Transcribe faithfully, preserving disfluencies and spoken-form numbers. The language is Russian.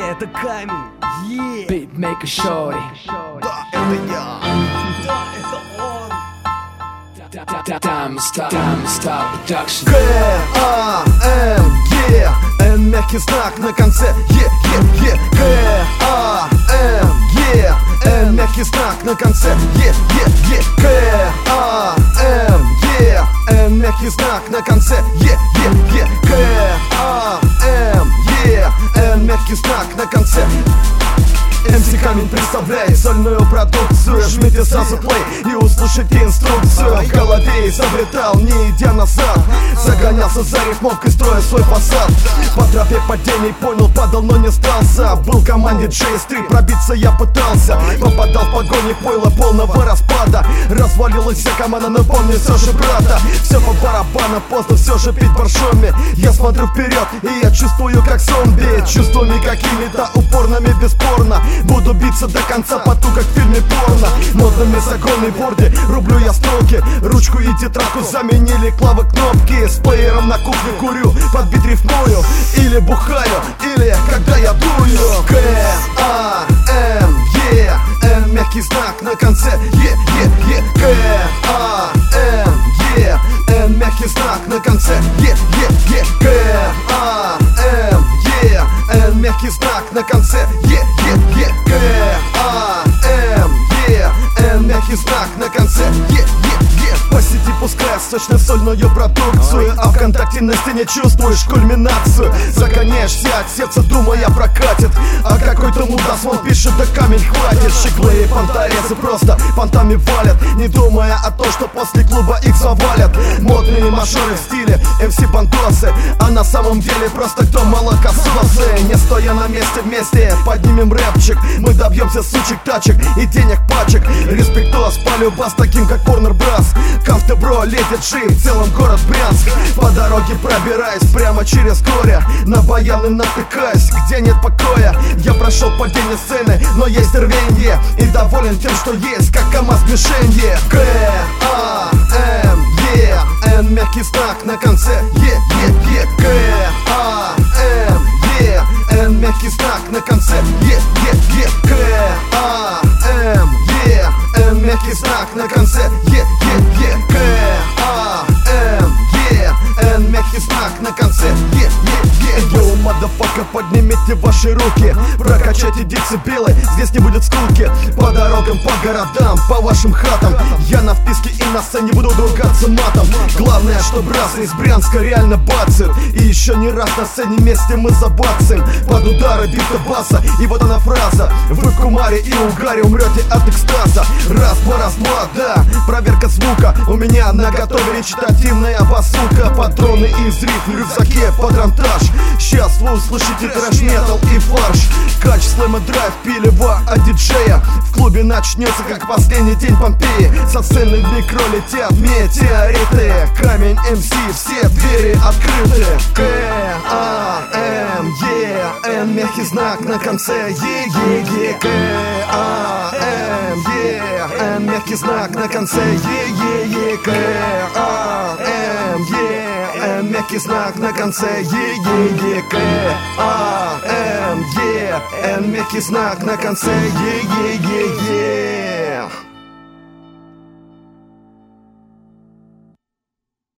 это камень. Yeah. Beatmaker Shorty. Да, это я. Да, это он. Diamond Star, Diamond Star Production. К, А, М, Е, Н, мягкий знак на конце. Е, Е, Е. К, А, М, Е, Н, мягкий знак на конце. Е, Е, Е. К, А, М, Е, Н, мягкий знак на конце. Е, Е, Е. К, А, М, Е, Н, мягкий знак на конце. эм си Камень представляет сольную продукцию. Жмите сразу плей и услышите инструкцию. В голове изобретал, не идя назад. Загонялся за рифмовкой, строя свой фасад. По тропе падений понял, падал, но не сдался. Был в команде джей эс три, пробиться я пытался. Попадал в погони пойла полного распада. Развалилась вся команда, но помню все же брата. Все по барабану, поздно все же пить боржоми. Я смотрю вперед, и я чувствую как зомби. Чувствами какими-то упорными, бесспорно. Буду биться до конца по ту, как в фильме порно. Модными загонной борде рублю я строки. Ручку и тетрадку заменили клавы кнопки. С плеером на кухне курю, под бит рифмую. Или бухаю, или когда я дую. К, А, М, Е, Н, мягкий знак на конце. Е, Е, Е. К, А, М, Е, Н, мягкий знак на конце. Е, Е, Е. К, А, М, Е, Н, мягкий знак на конце. Е, Е, Е. К, А, М, Е, Н, мягкий знак на конце. Е, Е, Е. По сети пускай сочно-сольную продукцию, а ВКонтакте на стене чувствуешь кульминацию. Загоняешься от сердца, думая прокатит, а какой-то мудас он пишет, да камень хватит. Щеглы и понторезы просто понтами валят, не думая о том, что после клуба их завалят. Модные мажоры в стиле эм си бандосы, а на самом деле просто кто молокососы. Не стоя на месте, вместе поднимем рэпчик. Мы добьемся сучек, тачек и денег пачек. Респектос, полюбас таким как Warner Bros. Камфте бро, летит шип, в целом город Брянск. По дороге пробираюсь прямо через горе, на баяны натыкаюсь, где нет покоя. Я прошел падение сцены, но есть рвенье, и доволен тем, что есть, как КамАЗ мишенье. К, А, М, Е, Н, мягкий знак на конце. Е, Е, Е. К, А, М, Е, Н, мягкий знак на конце. Е, Е, Е. К, А, М, Е, Н, мягкий знак на конце. Е, Е, Е. К, А, М, Е, Н, мягкий знак на конце. Е, Е, Е. Йоу, мадафака, поднимите ваши руки, прокачайте децибелы, здесь не будет скуки. По дорогам, по городам, по вашим хатам я на вписке и на сцене буду ругаться матом. Главное, что бразы из Брянска реально бацают, и еще не раз на сцене вместе мы забацаем под удары бита баса. И вот она фраза: вы в кумаре и угаре умрете от экстаза. Раз, два, раз, два, да, проверка звука. У меня на готове речитативная базука. Патроны из рифм в рюкзаке под рамтаж. Сейчас вы услышите трэш-метал и фарш. Кач, слэм и драйв, пилева от диджея. В клубе начнется как последний день Помпеи. Со сцены в микро летят метеориты. Камень эм си, все двери открыты. К, А, М, Е, Н, мягкий знак на конце. Е, Е, Е. К, А, М, Е, Н, мягкий знак на конце. Е, Е, Е. К, А, М, Е, Н, мягкий знак на конце. Е, Е, Е. К, А, М, Е, Н, мягкий знак на конце. Е, Е, Е, Е.